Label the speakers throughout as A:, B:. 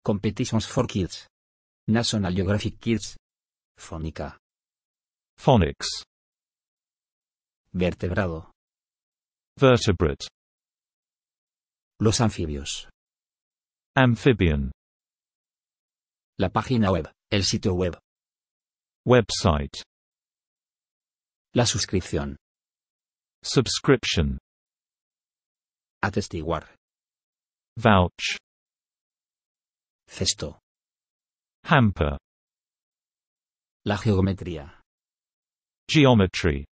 A: Competitions for Kids. National Geographic Kids. Fónica.
B: Phonics.
A: Vertebrado.
B: Vertebrate.
A: Los anfibios.
B: Amphibian.
A: La página web, el sitio web.
B: Website.
A: La suscripción.
B: Subscription.
A: Atestiguar.
B: Vouch.
A: Cesto.
B: Hamper.
A: La geometría.
B: Geometry.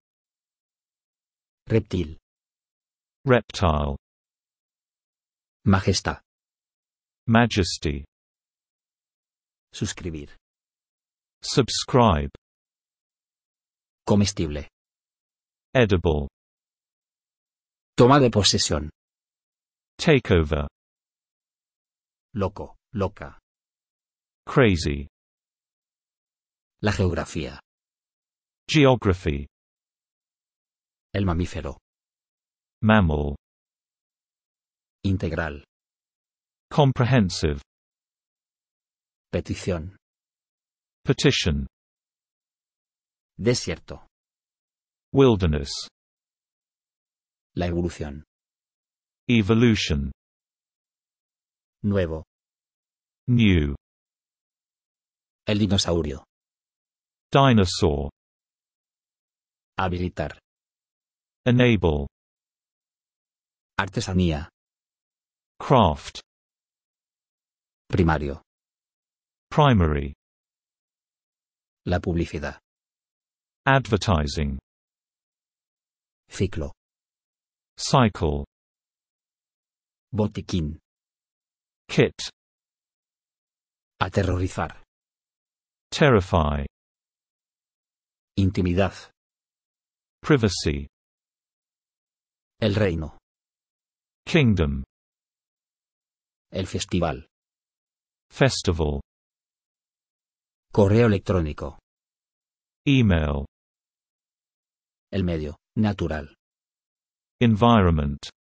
A: Reptil.
B: Reptile.
A: Majestad.
B: Majesty.
A: Suscribir.
B: Subscribe.
A: Comestible.
B: Edible.
A: Toma de posesión.
B: Takeover.
A: Loco, loca.
B: Crazy.
A: La geografía.
B: Geography.
A: El mamífero.
B: Mammal.
A: Integral.
B: Comprehensive.
A: Petición.
B: Petition.
A: Desierto.
B: Wilderness.
A: La evolución.
B: Evolution.
A: Nuevo.
B: New.
A: El dinosaurio.
B: Dinosaur.
A: Habilitar.
B: Enable.
A: Artesanía.
B: Craft.
A: Primario.
B: Primary.
A: La publicidad.
B: Advertising.
A: Ciclo.
B: Cycle.
A: Botiquín.
B: Kit.
A: Aterrorizar.
B: Terrify.
A: Intimidad.
B: Privacy.
A: El reino.
B: Kingdom.
A: El festival.
B: Festival.
A: Correo electrónico.
B: Email.
A: El medio, natural.
B: Environment.